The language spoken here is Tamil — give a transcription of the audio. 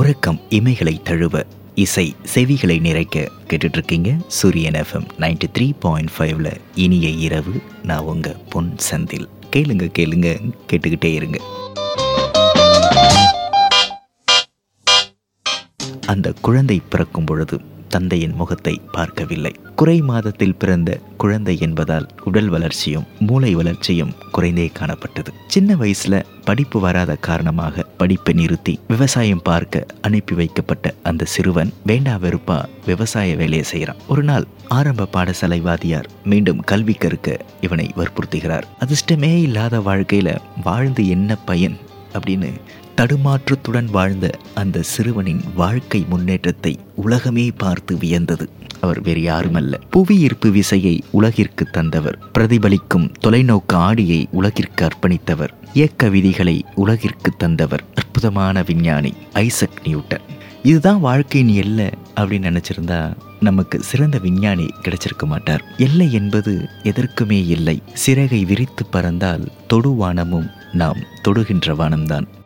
உறக்கம் இமைகளை தழுவ, இசை செவிகளை நிறைக்க கேட்டுட்டு இருக்கீங்க சூரியன் FM 93.5ல இனிய இரவு. நான் உங்க பொன் செந்தில். கேளுங்க கேட்டுக்கிட்டே இருங்க. அந்த குழந்தை பிறக்கும் பொழுது தந்தையின் முகத்தை பார்க்கவில்லை. குறை மாதத்தில் பிறந்த குழந்தை என்பதால் உடல் வளர்ச்சியும் மூளை வளர்ச்சியும் குறைந்தே காணப்பட்டது. சின்ன வயசுல படிப்பு வராத காரணமாக படிப்பை நிறுத்தி விவசாயம் பார்க்க அனுப்பி வைக்கப்பட்ட அந்த சிறுவன் வேண்டா வெறுப்பா விவசாய வேலையை செய்யறான். ஒரு நாள் ஆரம்ப பாடசாலை வாதியார் மீண்டும் கல்வி கற்க இவனை வற்புறுத்துகிறார். அதிர்ஷ்டமே இல்லாத வாழ்க்கையில வாழ்ந்து என்ன பயன் அப்படின்னு தடுமாற்றத்துடன் வாழ்ந்த அந்த சிறுவனின் வாழ்க்கை முன்னேற்றத்தை உலகமே பார்த்து வியந்தது. அவர் வேறு யாருமல்ல, புவி ஈர்ப்பு விசையை உலகிற்கு தந்தவர், பிரதிபலிக்கும் தொலைநோக்கு ஆடியை உலகிற்கு அர்ப்பணித்தவர், இயக்க விதிகளை உலகிற்கு தந்தவர், அற்புதமான விஞ்ஞானி ஐசக் நியூட்டன். இதுதான் வாழ்க்கையின் எல்லை அப்படின்னு நினைச்சிருந்தா நமக்கு சிறந்த விஞ்ஞானி கிடைச்சிருக்க மாட்டார். எல்லை என்பது எதற்குமே இல்லை. சிறகை விரித்து பறந்தால் தொடுவானமும் நாம் தொடுகின்ற வானம்தான்.